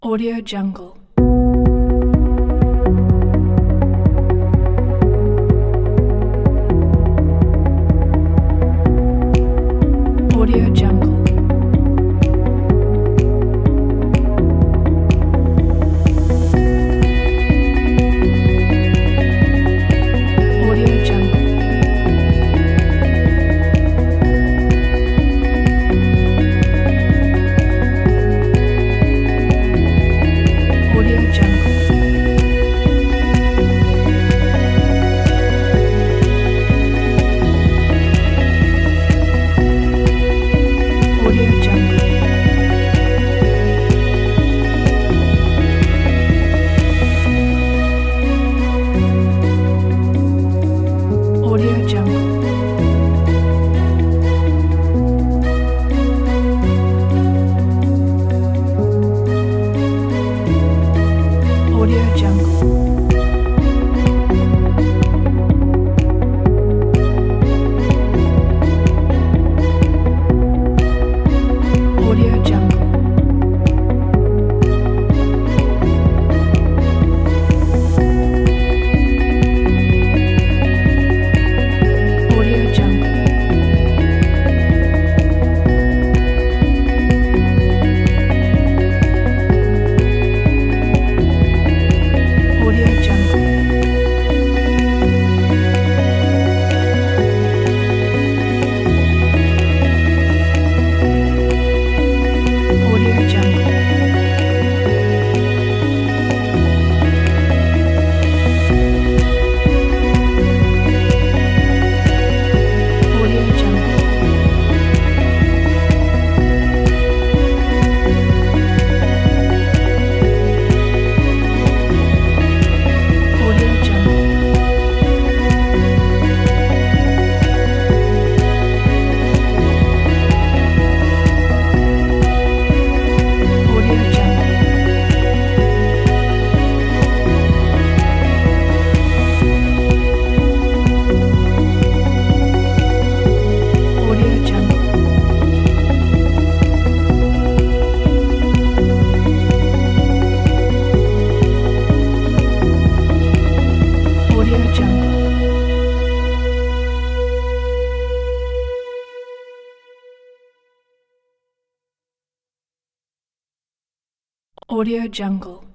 Audio Jungle. Audio Jungle. Audio Jungle. Audio Jungle. Audio Jungle. Audio Jungle. Audio Jungle. Audio Jungle. Audio Jungle. Audio Jungle. Audio Jungle. Audio Jungle. Audio Jungle. Audio Jungle. Audio Jungle. Audio Jungle. Audio Jungle.